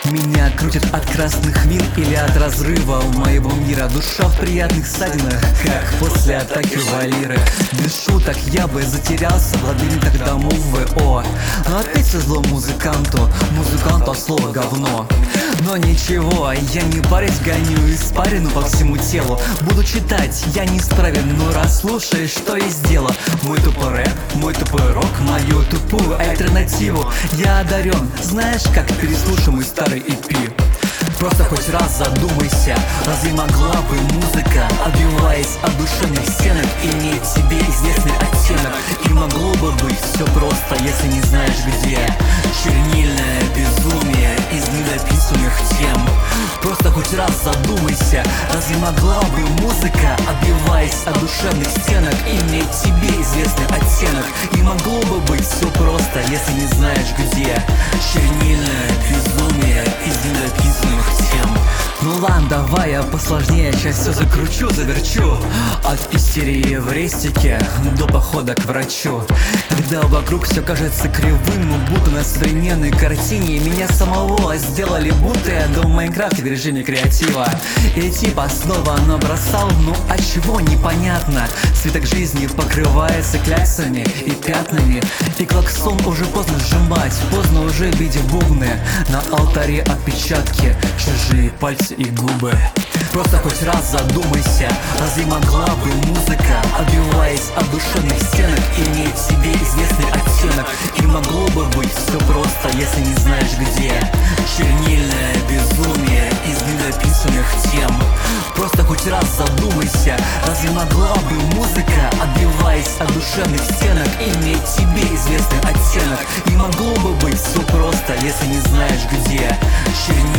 Меня крутит от красных вин или от разрыва моего мира. Душа в приятных ссадинах, как после атаки валиры. Без шуток я бы затерялся в лабиринтах домов ВО. Но опять свезло музыканту от слова говно. Но ничего, я не парюсь, гоню испарину по всему телу. Буду читать, я не исправен, но раз слушаешь, что я сделал. Мой тупой рэп, мой тупой рок, мою тупую альтернативу. Я одарен, знаешь, как переслушай мой старый EP. Просто хоть раз задумайся, разве могла бы музыка, отбиваясь от душевных стенок, иметь себе известный оттенок? И могло бы быть все просто, если не знаешь где. Чернильное безумие из недописанных тем. Просто хоть раз задумайся, разве могла бы музыка, отбиваясь от душевных стенок, иметь себе известный оттенок? И могло бы быть все просто, если не знаешь где. Чернильное безумие из недописанных тем. Ну ладно, давай я посложнее, сейчас все закручу, заверчу. От истерии в рестике до похода к врачу. Когда вокруг все кажется кривым, будто на современной картине. Меня самого сделали, будто я до Майнкрафта в режиме креатива. И типа снова набросал, ну а чего непонятно. Свиток жизни покрывается кляксами и пятнами. И клаксон уже поздно сжимать, поздно уже бить бубны. На алтаре отпечатки, чужие пальцы и губы. Просто хоть раз задумайся, разве могла бы музыка, отбиваясь от душевных стенок, иметь себе известный оттенок? И могло бы быть все просто, если не знаешь где. Чернильное безумие из недописанных тем. Просто хоть раз задумайся, разве могла бы музыка, отбиваясь от душевных стенок, иметь себе известный оттенок? И могло бы быть все просто, если не знаешь где. Чернильное